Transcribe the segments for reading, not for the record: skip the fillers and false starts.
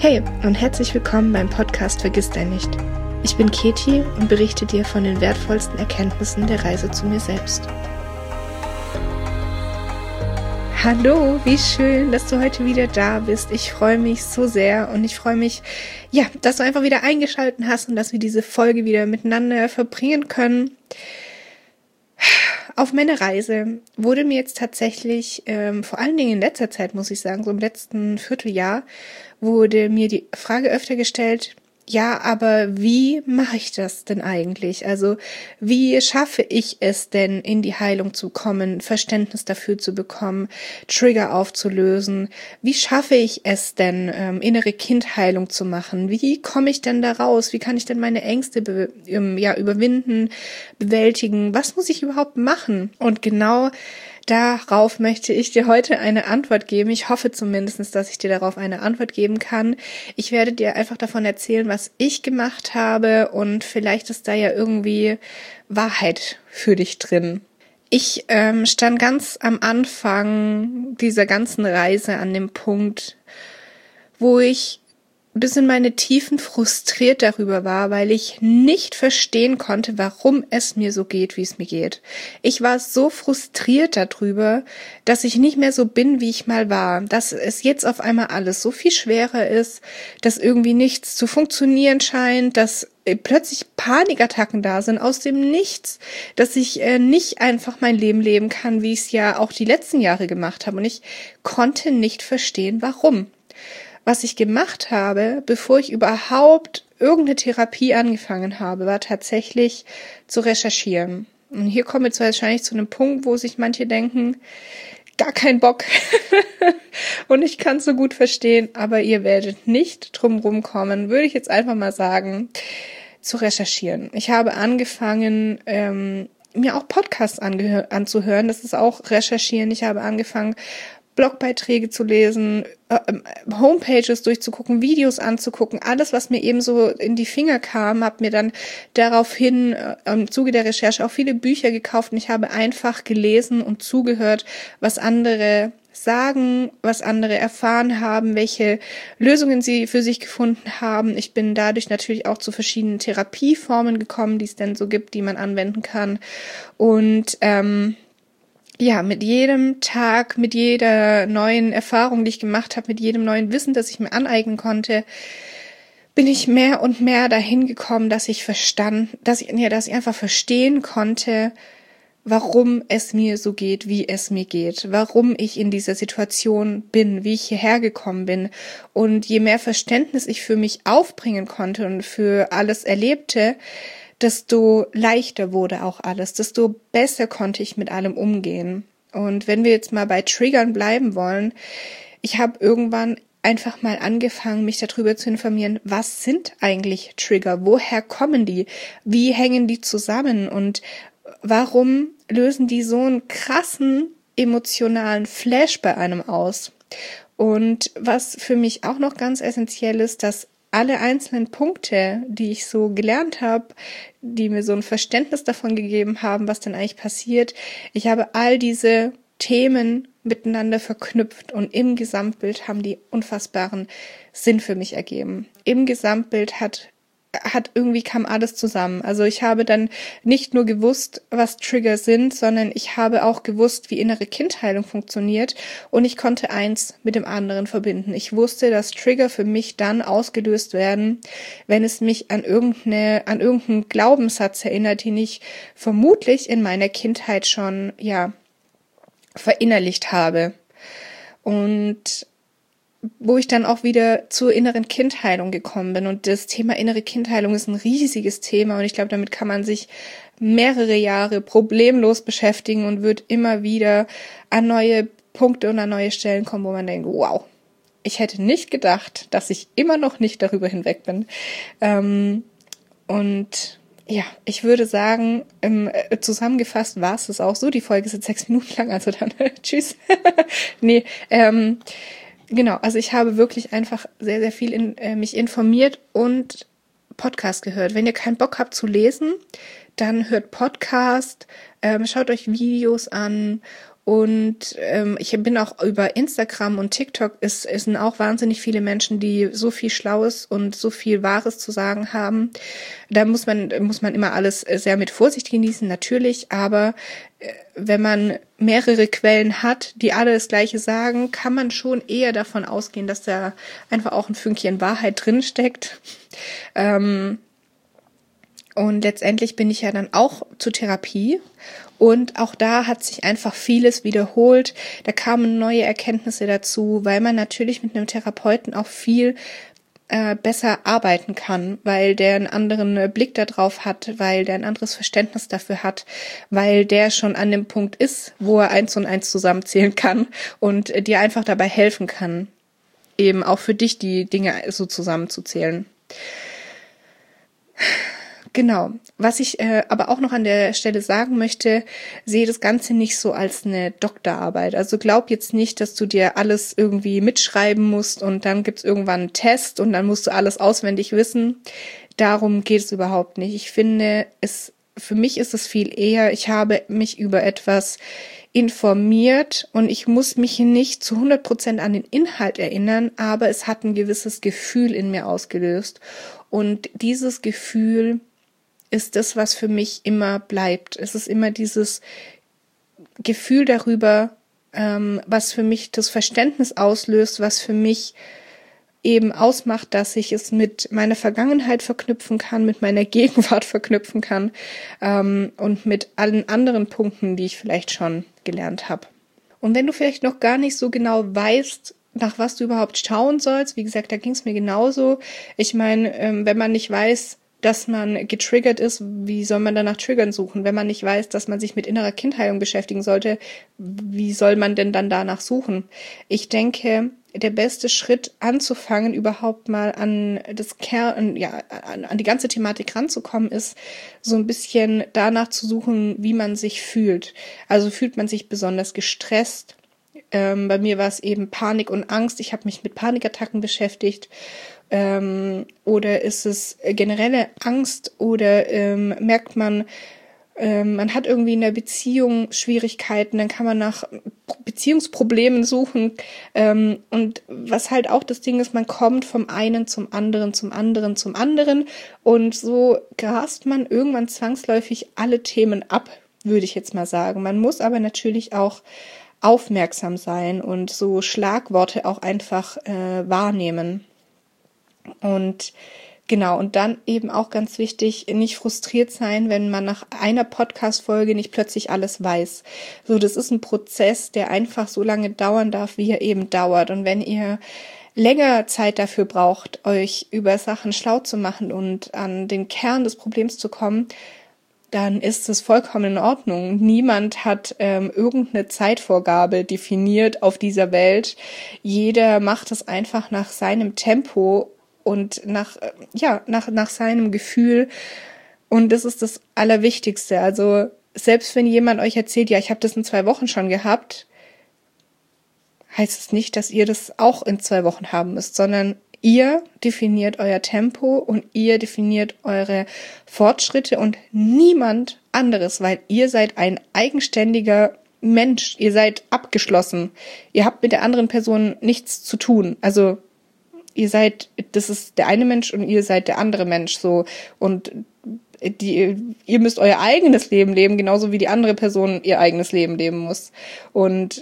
Hey und herzlich willkommen beim Podcast Vergiss dein nicht. Ich bin Keti und berichte dir von den wertvollsten Erkenntnissen der Reise zu mir selbst. Hallo, wie schön, dass du heute wieder da bist. Ich freue mich so sehr und ich freue mich, dass du einfach wieder eingeschaltet hast und dass wir diese Folge wieder miteinander verbringen können. Auf meiner Reise wurde mir jetzt tatsächlich, vor allen Dingen in letzter Zeit, muss ich sagen, so im letzten Vierteljahr, wurde mir die Frage öfter gestellt, ja, aber wie mache ich das denn eigentlich? Also wie schaffe ich es denn, in die Heilung zu kommen, Verständnis dafür zu bekommen, Trigger aufzulösen? Wie schaffe ich es denn, innere Kindheilung zu machen? Wie komme ich denn da raus? Wie kann ich denn meine Ängste überwinden, bewältigen? Was muss ich überhaupt machen? Und genau darauf möchte ich dir heute eine Antwort geben. Ich hoffe zumindest, dass ich dir darauf eine Antwort geben kann. Ich werde dir einfach davon erzählen, was ich gemacht habe und vielleicht ist da ja irgendwie Wahrheit für dich drin. Ich stand ganz am Anfang dieser ganzen Reise an dem Punkt, wo ich bis in meine Tiefen frustriert darüber war, weil ich nicht verstehen konnte, warum es mir so geht, wie es mir geht. Ich war so frustriert darüber, dass ich nicht mehr so bin, wie ich mal war, dass es jetzt auf einmal alles so viel schwerer ist, dass irgendwie nichts zu funktionieren scheint, dass plötzlich Panikattacken da sind aus dem Nichts, dass ich nicht einfach mein Leben leben kann, wie ich es ja auch die letzten Jahre gemacht habe. Und ich konnte nicht verstehen, warum. Was ich gemacht habe, bevor ich überhaupt irgendeine Therapie angefangen habe, war tatsächlich zu recherchieren. Und hier kommen wir jetzt wahrscheinlich zu einem Punkt, wo sich manche denken, gar kein Bock. Und ich kann es so gut verstehen, aber ihr werdet nicht drum rumkommen, würde ich jetzt einfach mal sagen, zu recherchieren. Ich habe angefangen, mir auch Podcasts anzuhören. Das ist auch recherchieren. Ich habe angefangen, Blogbeiträge zu lesen, Homepages durchzugucken, Videos anzugucken, alles, was mir eben so in die Finger kam, habe mir dann daraufhin im Zuge der Recherche auch viele Bücher gekauft und ich habe einfach gelesen und zugehört, was andere sagen, was andere erfahren haben, welche Lösungen sie für sich gefunden haben. Ich bin dadurch natürlich auch zu verschiedenen Therapieformen gekommen, die es denn so gibt, die man anwenden kann und mit jedem Tag, mit jeder neuen Erfahrung, die ich gemacht habe, mit jedem neuen Wissen, das ich mir aneignen konnte, bin ich mehr und mehr dahin gekommen, dass ich einfach verstehen konnte, warum es mir so geht, wie es mir geht, warum ich in dieser Situation bin, wie ich hierher gekommen bin. Und je mehr Verständnis ich für mich aufbringen konnte und für alles Erlebte, desto leichter wurde auch alles, desto besser konnte ich mit allem umgehen. Und wenn wir jetzt mal bei Triggern bleiben wollen, ich habe irgendwann einfach mal angefangen, mich darüber zu informieren, was sind eigentlich Trigger, woher kommen die, wie hängen die zusammen und warum lösen die so einen krassen emotionalen Flash bei einem aus. Und was für mich auch noch ganz essentiell ist, dass alle einzelnen Punkte, die ich so gelernt habe, die mir so ein Verständnis davon gegeben haben, was denn eigentlich passiert, ich habe all diese Themen miteinander verknüpft und im Gesamtbild haben die unfassbaren Sinn für mich ergeben. Im Gesamtbild hat irgendwie kam alles zusammen. Also ich habe dann nicht nur gewusst, was Trigger sind, sondern ich habe auch gewusst, wie innere Kindheilung funktioniert und ich konnte eins mit dem anderen verbinden. Ich wusste, dass Trigger für mich dann ausgelöst werden, wenn es mich an irgendeinen Glaubenssatz erinnert, den ich vermutlich in meiner Kindheit schon, verinnerlicht habe. Und wo ich dann auch wieder zur inneren Kindheilung gekommen bin. Und das Thema innere Kindheilung ist ein riesiges Thema und ich glaube, damit kann man sich mehrere Jahre problemlos beschäftigen und wird immer wieder an neue Punkte und an neue Stellen kommen, wo man denkt, wow, ich hätte nicht gedacht, dass ich immer noch nicht darüber hinweg bin. Ich würde sagen, zusammengefasst war es das auch so. Die Folge ist jetzt 6 Minuten lang, also dann tschüss. Genau, also ich habe wirklich einfach sehr, sehr viel mich informiert und Podcast gehört. Wenn ihr keinen Bock habt zu lesen, dann hört Podcast, schaut euch Videos an Und ich bin auch über Instagram und TikTok, es sind auch wahnsinnig viele Menschen, die so viel Schlaues und so viel Wahres zu sagen haben. Da muss man immer alles sehr mit Vorsicht genießen, natürlich, aber wenn man mehrere Quellen hat, die alle das Gleiche sagen, kann man schon eher davon ausgehen, dass da einfach auch ein Fünkchen Wahrheit drinsteckt. Und letztendlich bin ich ja dann auch zur Therapie und auch da hat sich einfach vieles wiederholt. Da kamen neue Erkenntnisse dazu, weil man natürlich mit einem Therapeuten auch viel besser arbeiten kann, weil der einen anderen Blick darauf hat, weil der ein anderes Verständnis dafür hat, weil der schon an dem Punkt ist, wo er 1 und 1 zusammenzählen kann und dir einfach dabei helfen kann, eben auch für dich die Dinge so zusammenzuzählen. Genau. Was ich aber auch noch an der Stelle sagen möchte, sehe das Ganze nicht so als eine Doktorarbeit. Also glaub jetzt nicht, dass du dir alles irgendwie mitschreiben musst und dann gibt's irgendwann einen Test und dann musst du alles auswendig wissen. Darum geht es überhaupt nicht. Ich finde, für mich ist es viel eher, ich habe mich über etwas informiert und ich muss mich nicht zu 100% an den Inhalt erinnern, aber es hat ein gewisses Gefühl in mir ausgelöst. Und dieses Gefühl ist das, was für mich immer bleibt. Es ist immer dieses Gefühl darüber, was für mich das Verständnis auslöst, was für mich eben ausmacht, dass ich es mit meiner Vergangenheit verknüpfen kann, mit meiner Gegenwart verknüpfen kann und mit allen anderen Punkten, die ich vielleicht schon gelernt habe. Und wenn du vielleicht noch gar nicht so genau weißt, nach was du überhaupt schauen sollst, wie gesagt, da ging es mir genauso. Ich meine, wenn man nicht weiß, dass man getriggert ist, wie soll man danach Triggern suchen? Wenn man nicht weiß, dass man sich mit innerer Kindheilung beschäftigen sollte, wie soll man denn dann danach suchen? Ich denke, der beste Schritt anzufangen, überhaupt mal an die ganze Thematik ranzukommen, ist so ein bisschen danach zu suchen, wie man sich fühlt. Also fühlt man sich besonders gestresst? Bei mir war es eben Panik und Angst. Ich habe mich mit Panikattacken beschäftigt. Oder ist es generelle Angst oder merkt man, man hat irgendwie in der Beziehung Schwierigkeiten, dann kann man nach Beziehungsproblemen suchen. Und was halt auch das Ding ist, man kommt vom einen zum anderen, zum anderen, zum anderen. Und so grast man irgendwann zwangsläufig alle Themen ab, würde ich jetzt mal sagen. Man muss aber natürlich auch aufmerksam sein und so Schlagworte auch einfach wahrnehmen. Und genau, und dann eben auch ganz wichtig, nicht frustriert sein, wenn man nach einer Podcast-Folge nicht plötzlich alles weiß. So, das ist ein Prozess, der einfach so lange dauern darf, wie er eben dauert. Und wenn ihr länger Zeit dafür braucht, euch über Sachen schlau zu machen und an den Kern des Problems zu kommen, dann ist es vollkommen in Ordnung. Niemand hat irgendeine Zeitvorgabe definiert auf dieser Welt. Jeder macht es einfach nach seinem Tempo und nach seinem Gefühl. Und das ist das Allerwichtigste. Also selbst wenn jemand euch erzählt, ja, ich habe das in 2 Wochen schon gehabt, heißt es nicht, dass ihr das auch in 2 Wochen haben müsst, sondern ihr definiert euer Tempo und ihr definiert eure Fortschritte und niemand anderes, weil ihr seid ein eigenständiger Mensch. Ihr seid abgeschlossen. Ihr habt mit der anderen Person nichts zu tun. Also das ist der eine Mensch und ihr seid der andere Mensch, so. Und ihr müsst euer eigenes Leben leben, genauso wie die andere Person ihr eigenes Leben leben muss. Und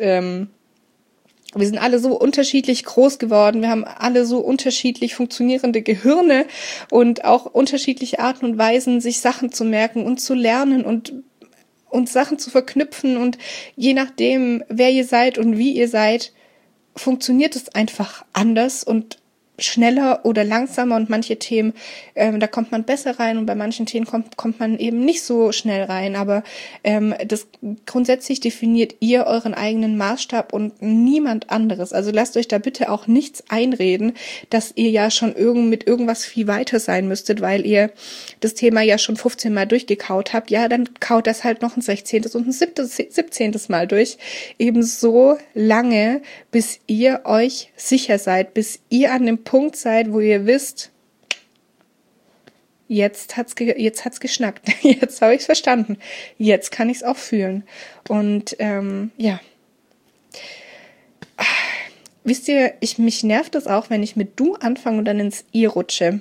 wir sind alle so unterschiedlich groß geworden. Wir haben alle so unterschiedlich funktionierende Gehirne und auch unterschiedliche Arten und Weisen, sich Sachen zu merken und zu lernen und Sachen zu verknüpfen. Und je nachdem, wer ihr seid und wie ihr seid, funktioniert es einfach anders und schneller oder langsamer, und manche Themen, da kommt man besser rein und bei manchen Themen kommt man eben nicht so schnell rein, aber das grundsätzlich definiert ihr euren eigenen Maßstab und niemand anderes. Also lasst euch da bitte auch nichts einreden, dass ihr ja schon mit irgendwas viel weiter sein müsstet, weil ihr das Thema ja schon 15 Mal durchgekaut habt. Ja, dann kaut das halt noch ein 16. und ein 17. Mal durch. Eben so lange, bis ihr euch sicher seid, bis ihr an dem Punkt seid, wo ihr wisst, jetzt hat's geschnackt, jetzt habe ich's verstanden, jetzt kann ich's auch fühlen. Und Wisst ihr, mich nervt es auch, wenn ich mit du anfange und dann ins ihr rutsche.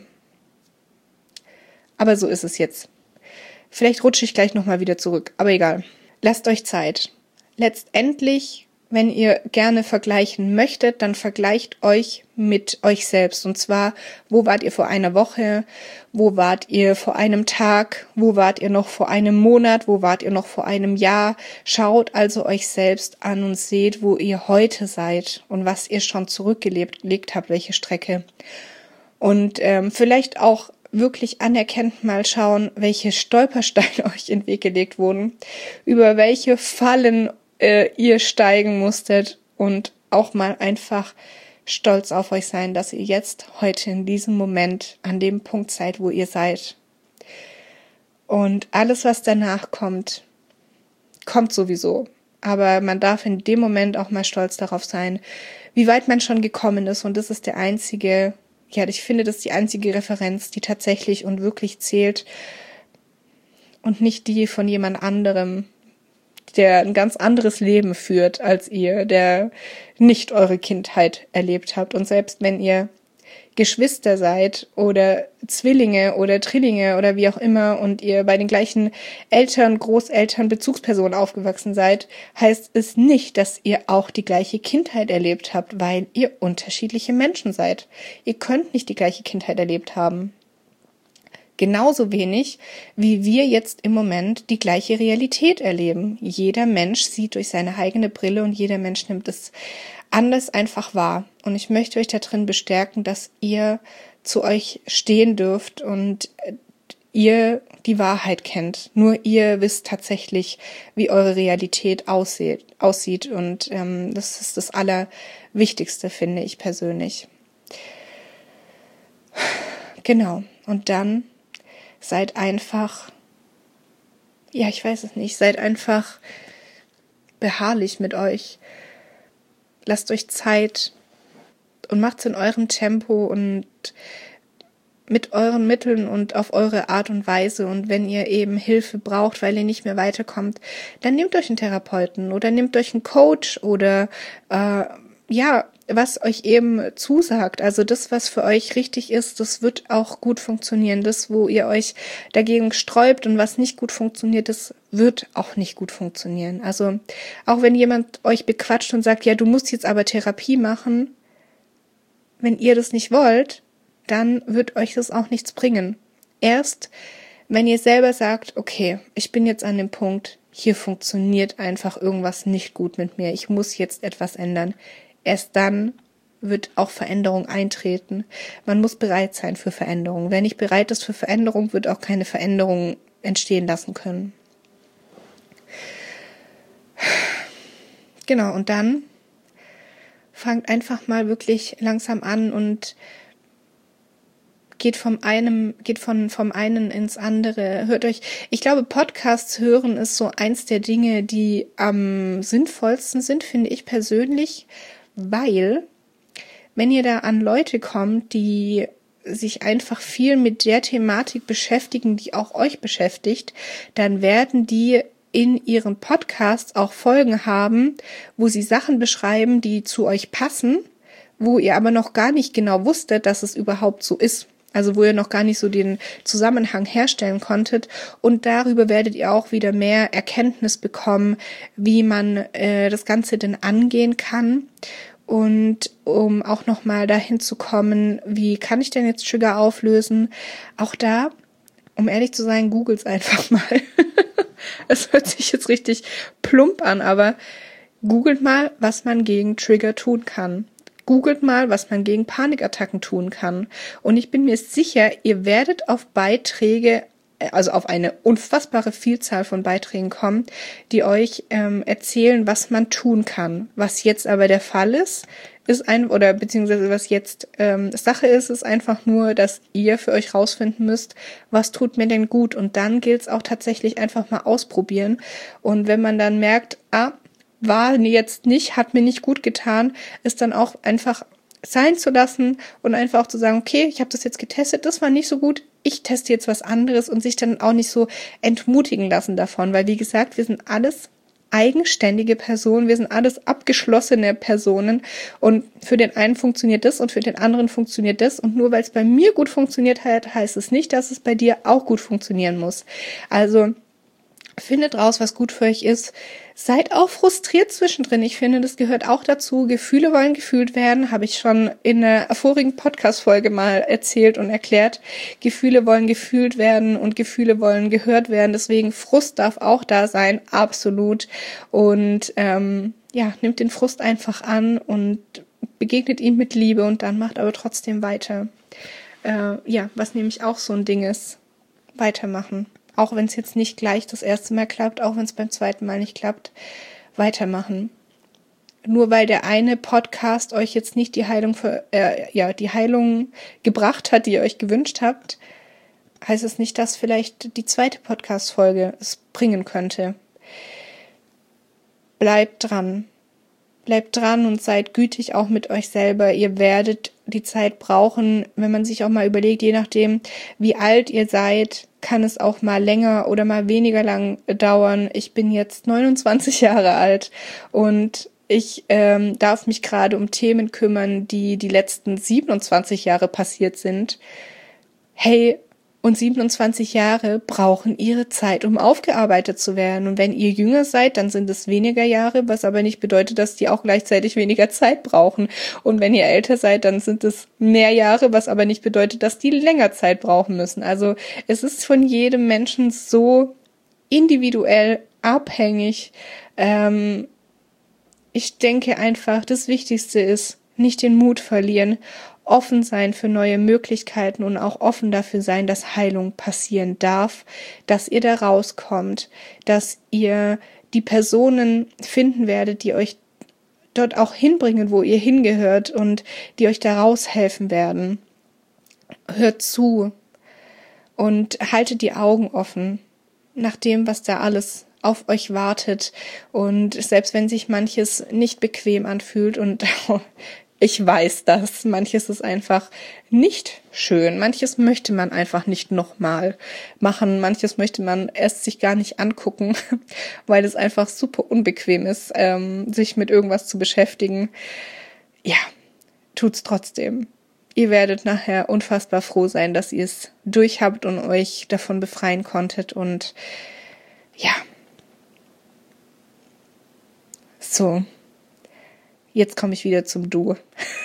Aber so ist es jetzt. Vielleicht rutsche ich gleich nochmal wieder zurück, aber egal. Lasst euch Zeit. Letztendlich, wenn ihr gerne vergleichen möchtet, dann vergleicht euch mit euch selbst. Und zwar, wo wart ihr vor einer Woche? Wo wart ihr vor einem Tag? Wo wart ihr noch vor einem Monat? Wo wart ihr noch vor einem Jahr? Schaut also euch selbst an und seht, wo ihr heute seid und was ihr schon zurückgelegt habt, welche Strecke. Und vielleicht auch wirklich anerkennt mal schauen, welche Stolpersteine euch in den Weg gelegt wurden, über welche Fallen ihr steigen musstet und auch mal einfach stolz auf euch sein, dass ihr jetzt heute in diesem Moment an dem Punkt seid, wo ihr seid. Und alles, was danach kommt, kommt sowieso. Aber man darf in dem Moment auch mal stolz darauf sein, wie weit man schon gekommen ist. Und das ist der einzige, ich finde, das ist die einzige Referenz, die tatsächlich und wirklich zählt und nicht die von jemand anderem, der ein ganz anderes Leben führt als ihr, der nicht eure Kindheit erlebt habt. Und selbst wenn ihr Geschwister seid oder Zwillinge oder Trillinge oder wie auch immer und ihr bei den gleichen Eltern, Großeltern, Bezugspersonen aufgewachsen seid, heißt es nicht, dass ihr auch die gleiche Kindheit erlebt habt, weil ihr unterschiedliche Menschen seid. Ihr könnt nicht die gleiche Kindheit erlebt haben. Genauso wenig, wie wir jetzt im Moment die gleiche Realität erleben. Jeder Mensch sieht durch seine eigene Brille und jeder Mensch nimmt es anders einfach wahr. Und ich möchte euch da drin bestärken, dass ihr zu euch stehen dürft und ihr die Wahrheit kennt. Nur ihr wisst tatsächlich, wie eure Realität aussieht. Und das ist das Allerwichtigste, finde ich persönlich. Genau. Und dann seid einfach, seid einfach beharrlich mit euch. Lasst euch Zeit und macht's in eurem Tempo und mit euren Mitteln und auf eure Art und Weise. Und wenn ihr eben Hilfe braucht, weil ihr nicht mehr weiterkommt, dann nehmt euch einen Therapeuten oder nehmt euch einen Coach oder was euch eben zusagt. Also das, was für euch richtig ist, das wird auch gut funktionieren. Das, wo ihr euch dagegen sträubt und was nicht gut funktioniert, das wird auch nicht gut funktionieren. Also auch wenn jemand euch bequatscht und sagt, ja, du musst jetzt aber Therapie machen, wenn ihr das nicht wollt, dann wird euch das auch nichts bringen. Erst, wenn ihr selber sagt, okay, ich bin jetzt an dem Punkt, hier funktioniert einfach irgendwas nicht gut mit mir, ich muss jetzt etwas ändern. Erst dann wird auch Veränderung eintreten. Man muss bereit sein für Veränderung. Wer nicht bereit ist für Veränderung, wird auch keine Veränderung entstehen lassen können. Genau, und dann fangt einfach mal wirklich langsam an und geht vom einen ins andere. Hört euch, ich glaube, Podcasts hören ist so eins der Dinge, die am sinnvollsten sind, finde ich persönlich, weil, wenn ihr da an Leute kommt, die sich einfach viel mit der Thematik beschäftigen, die auch euch beschäftigt, dann werden die in ihren Podcasts auch Folgen haben, wo sie Sachen beschreiben, die zu euch passen, wo ihr aber noch gar nicht genau wusstet, dass es überhaupt so ist. Also wo ihr noch gar nicht so den Zusammenhang herstellen konntet. Und darüber werdet ihr auch wieder mehr Erkenntnis bekommen, wie man das Ganze denn angehen kann. Und um auch nochmal dahin zu kommen, wie kann ich denn jetzt Trigger auflösen? Auch da, um ehrlich zu sein, googles einfach mal. Es hört sich jetzt richtig plump an, aber googelt mal, was man gegen Trigger tun kann. Googelt mal, was man gegen Panikattacken tun kann. Und ich bin mir sicher, ihr werdet auf Beiträge, also auf eine unfassbare Vielzahl von Beiträgen kommen, die euch erzählen, was man tun kann. Was jetzt aber der Fall ist beziehungsweise was jetzt Sache ist einfach nur, dass ihr für euch rausfinden müsst, was tut mir denn gut. Und dann gilt es auch tatsächlich einfach mal ausprobieren. Und wenn man dann merkt, war jetzt nicht, hat mir nicht gut getan, ist dann auch einfach sein zu lassen und einfach auch zu sagen, okay, ich habe das jetzt getestet, das war nicht so gut, ich teste jetzt was anderes und sich dann auch nicht so entmutigen lassen davon, weil wie gesagt, wir sind alles eigenständige Personen, wir sind alles abgeschlossene Personen und für den einen funktioniert das und für den anderen funktioniert das und nur weil es bei mir gut funktioniert hat, heißt es nicht, dass es bei dir auch gut funktionieren muss. Also findet raus, was gut für euch ist. Seid auch frustriert zwischendrin. Ich finde, das gehört auch dazu. Gefühle wollen gefühlt werden, habe ich schon in einer vorigen Podcast-Folge mal erzählt und erklärt. Gefühle wollen gefühlt werden und Gefühle wollen gehört werden. Deswegen Frust darf auch da sein, absolut. Und nimmt den Frust einfach an und begegnet ihm mit Liebe und dann macht aber trotzdem weiter. Was nämlich auch so ein Ding ist, weitermachen. Auch wenn es jetzt nicht gleich das erste Mal klappt, auch wenn es beim zweiten Mal nicht klappt, weitermachen. Nur weil der eine Podcast euch jetzt nicht die Heilung gebracht hat, die ihr euch gewünscht habt, heißt es nicht, dass vielleicht die zweite Podcast-Folge es bringen könnte. Bleibt dran. Bleibt dran und seid gütig auch mit euch selber. Ihr werdet die Zeit brauchen, wenn man sich auch mal überlegt, je nachdem, wie alt ihr seid, kann es auch mal länger oder mal weniger lang dauern. Ich bin jetzt 29 Jahre alt und ich darf mich gerade um Themen kümmern, die letzten 27 Jahre passiert sind. Hey, und 27 Jahre brauchen ihre Zeit, um aufgearbeitet zu werden. Und wenn ihr jünger seid, dann sind es weniger Jahre, was aber nicht bedeutet, dass die auch gleichzeitig weniger Zeit brauchen. Und wenn ihr älter seid, dann sind es mehr Jahre, was aber nicht bedeutet, dass die länger Zeit brauchen müssen. Also es ist von jedem Menschen so individuell abhängig. Ich denke einfach, das Wichtigste ist, nicht den Mut verlieren, offen sein für neue Möglichkeiten und auch offen dafür sein, dass Heilung passieren darf, dass ihr da rauskommt, dass ihr die Personen finden werdet, die euch dort auch hinbringen, wo ihr hingehört und die euch da raushelfen werden. Hört zu und haltet die Augen offen nach dem, was da alles auf euch wartet. Und selbst wenn sich manches nicht bequem anfühlt und ich weiß das, manches ist einfach nicht schön, manches möchte man einfach nicht nochmal machen, manches möchte man erst sich gar nicht angucken, weil es einfach super unbequem ist, sich mit irgendwas zu beschäftigen. Ja, tut's trotzdem. Ihr werdet nachher unfassbar froh sein, dass ihr es durchhabt und euch davon befreien konntet und ja. So. Jetzt komme ich wieder zum Du.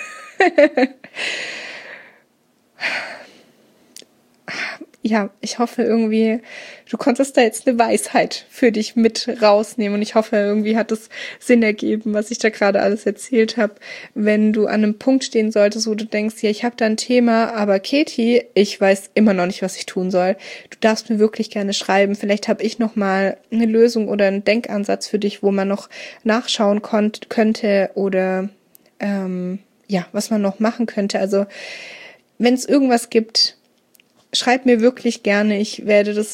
Ja, ich hoffe irgendwie, du konntest da jetzt eine Weisheit für dich mit rausnehmen und ich hoffe, irgendwie hat es Sinn ergeben, was ich da gerade alles erzählt habe. Wenn du an einem Punkt stehen solltest, wo du denkst, ja, ich habe da ein Thema, aber Katie, ich weiß immer noch nicht, was ich tun soll. Du darfst mir wirklich gerne schreiben. Vielleicht habe ich noch mal eine Lösung oder einen Denkansatz für dich, wo man noch nachschauen könnte oder was man noch machen könnte. Also wenn es irgendwas gibt, schreib mir wirklich gerne. Ich werde das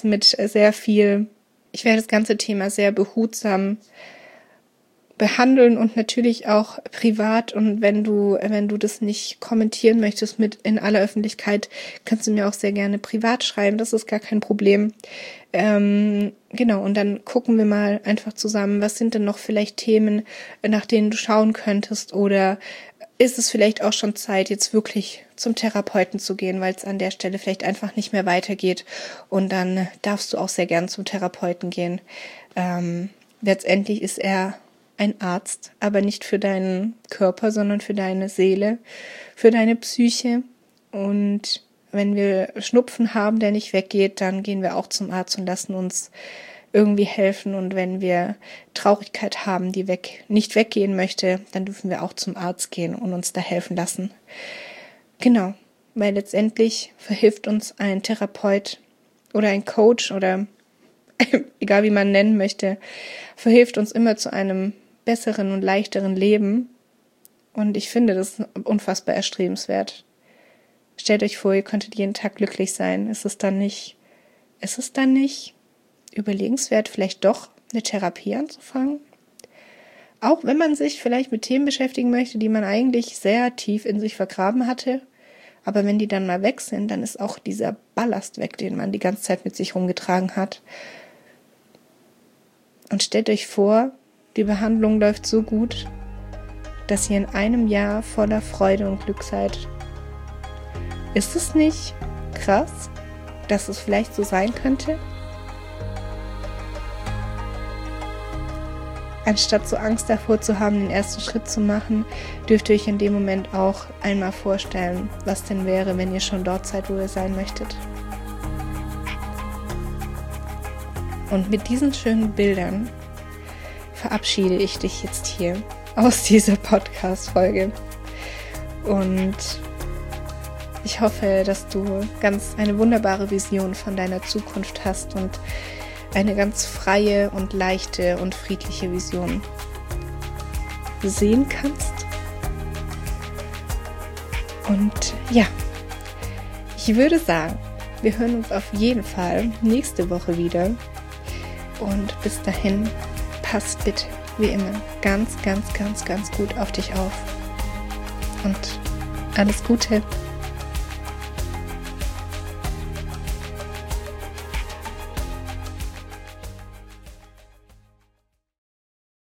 ganze Thema sehr behutsam behandeln und natürlich auch privat. Und wenn du das nicht kommentieren möchtest mit in aller Öffentlichkeit, kannst du mir auch sehr gerne privat schreiben. Das ist gar kein Problem. Genau, und dann gucken wir mal einfach zusammen, was sind denn noch vielleicht Themen, nach denen du schauen könntest, oder ist es vielleicht auch schon Zeit, jetzt wirklich zum Therapeuten zu gehen, weil es an der Stelle vielleicht einfach nicht mehr weitergeht, und dann darfst du auch sehr gern zum Therapeuten gehen. Letztendlich ist er ein Arzt, aber nicht für deinen Körper, sondern für deine Seele, für deine Psyche. Und wenn wir Schnupfen haben, der nicht weggeht, dann gehen wir auch zum Arzt und lassen uns irgendwie helfen. Und wenn wir Traurigkeit haben, die nicht weggehen möchte, dann dürfen wir auch zum Arzt gehen und uns da helfen lassen. Genau, weil letztendlich verhilft uns ein Therapeut oder ein Coach oder egal wie man nennen möchte, verhilft uns immer zu einem besseren und leichteren Leben. Und ich finde das unfassbar erstrebenswert. Stellt euch vor, ihr könntet jeden Tag glücklich sein. Ist es dann nicht überlegenswert, vielleicht doch eine Therapie anzufangen? Auch wenn man sich vielleicht mit Themen beschäftigen möchte, die man eigentlich sehr tief in sich vergraben hatte. Aber wenn die dann mal weg sind, dann ist auch dieser Ballast weg, den man die ganze Zeit mit sich rumgetragen hat. Und stellt euch vor, Die Behandlung läuft so gut, dass ihr in einem Jahr voller Freude und Glück seid. Ist es nicht krass, dass es vielleicht so sein könnte? Anstatt so Angst davor zu haben, den ersten Schritt zu machen, dürft ihr euch in dem Moment auch einmal vorstellen, was denn wäre, wenn ihr schon dort seid, wo ihr sein möchtet. Und mit diesen schönen Bildern verabschiede ich dich jetzt hier aus dieser Podcast-Folge. Und ich hoffe, dass du eine wunderbare Vision von deiner Zukunft hast und eine ganz freie und leichte und friedliche Vision sehen kannst. Und ja, ich würde sagen, wir hören uns auf jeden Fall nächste Woche wieder. Und bis dahin, passt bitte, wie immer, ganz, ganz, ganz, ganz gut auf dich auf. Und alles Gute.